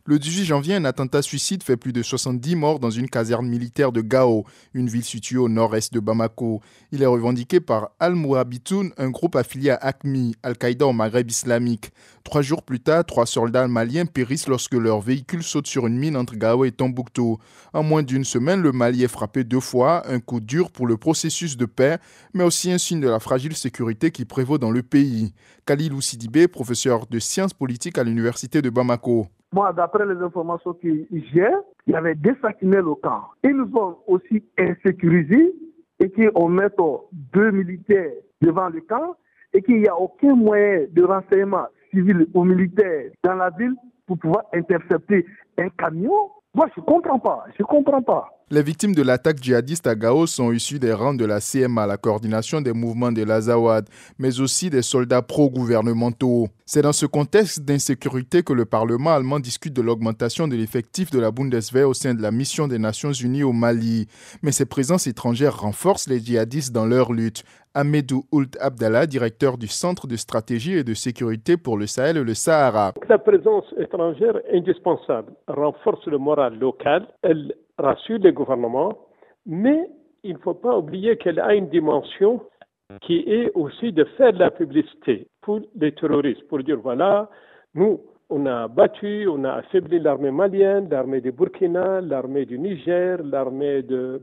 Le 18 janvier, un attentat suicide fait plus de 70 morts dans une caserne militaire de Gao, une ville située au nord-est de Bamako. Il est revendiqué par Al-Mourabitoun, un groupe affilié à AQMI, Al-Qaïda au Maghreb islamique. 3 jours plus tard, 3 soldats maliens périssent lorsque leur véhicule saute sur une mine entre Gao et Tombouctou. En moins d'une semaine, le Mali est frappé 2 fois, un coup dur pour le processus de paix, mais aussi un signe de la fragile sécurité qui prévaut dans le pays. Khalilou Sidibé, professeur de sciences politiques à l'université de Bamako. Moi, d'après les informations que j'ai, il y avait des sentinelles au camp. Ils nous ont aussi insécurisés et qu'on mette 2 militaires devant le camp et qu'il n'y a aucun moyen de renseignement civil ou militaire dans la ville pour pouvoir intercepter un camion. Moi, je comprends pas. Les victimes de l'attaque djihadiste à Gao sont issues des rangs de la CMA, la coordination des mouvements de l'Azawad, mais aussi des soldats pro-gouvernementaux. C'est dans ce contexte d'insécurité que le Parlement allemand discute de l'augmentation de l'effectif de la Bundeswehr au sein de la mission des Nations Unies au Mali. Mais ces présences étrangères renforcent les djihadistes dans leur lutte. Ahmedou Ould Abdallah, directeur du Centre de stratégie et de sécurité pour le Sahel et le Sahara. La présence étrangère est indispensable, renforce le moral local, elle rassure les gouvernements, mais il ne faut pas oublier qu'elle a une dimension qui est aussi de faire de la publicité pour les terroristes, pour dire voilà, nous, on a battu, on a affaibli l'armée malienne, l'armée du Burkina, l'armée du Niger, l'armée de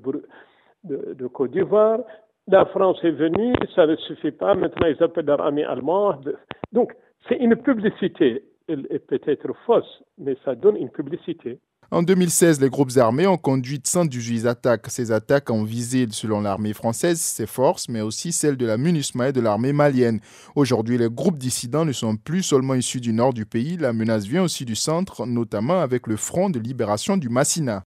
Côte d'Ivoire. La France est venue, ça ne suffit pas, maintenant ils appellent leur ami allemand. Donc, c'est une publicité. Elle est peut-être fausse, mais ça donne une publicité. En 2016, les groupes armés ont conduit 118 attaques. Ces attaques ont visé, selon l'armée française, ses forces, mais aussi celles de la MINUSMA et de l'armée malienne. Aujourd'hui, les groupes dissidents ne sont plus seulement issus du nord du pays. La menace vient aussi du centre, notamment avec le Front de libération du Massina.